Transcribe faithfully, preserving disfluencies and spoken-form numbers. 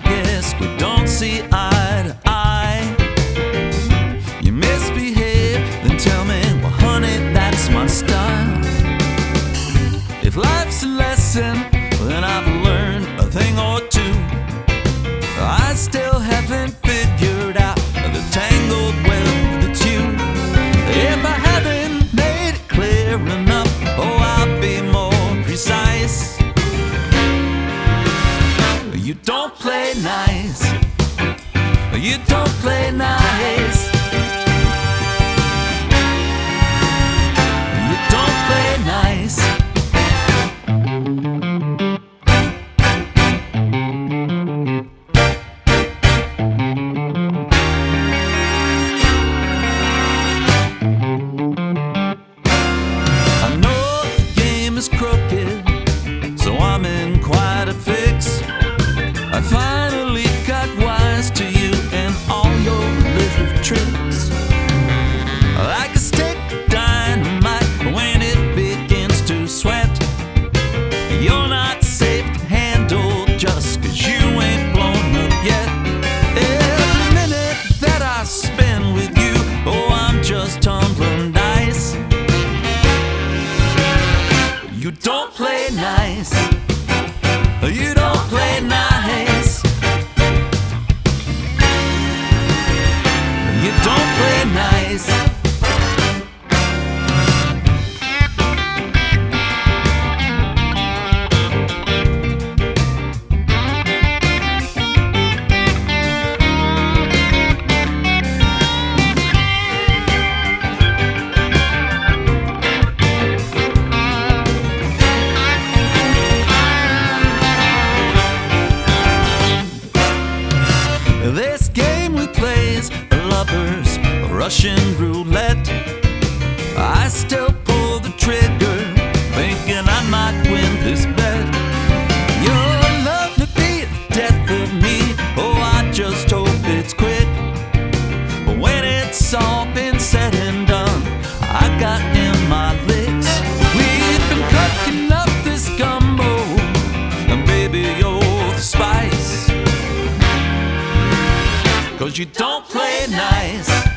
guess we don't see eye to eye. You misbehave, then tell me, well honey, that's my style. If life's a lesson, then I've learned a thing or two. I still haven't figured out the tangled web that's you. If I haven't made it clear enough, oh, I'll be more precise. You don't play nice. You don't play nice. You don't play nice. I know the game is crooked, so I'm in quite a fix. I finally got wise to you and all your little tricks. Like a stick of dynamite when it begins to sweat. You're not safe to handle just cause you ain't blown up yet. Every minute that I spend with you, oh, I'm just tumbling dice. You don't play nice. You don't play nice. You don't play nice. This game we play's lovers, Russian roulette. I still pull the trigger, thinking I might win this bet. Your love to be the death of me, oh, I just hope it's quick. But when it's all been said and done, I got in my licks. We've been cooking up this gumbo, and baby, you're the spice. Cause you don't play nice.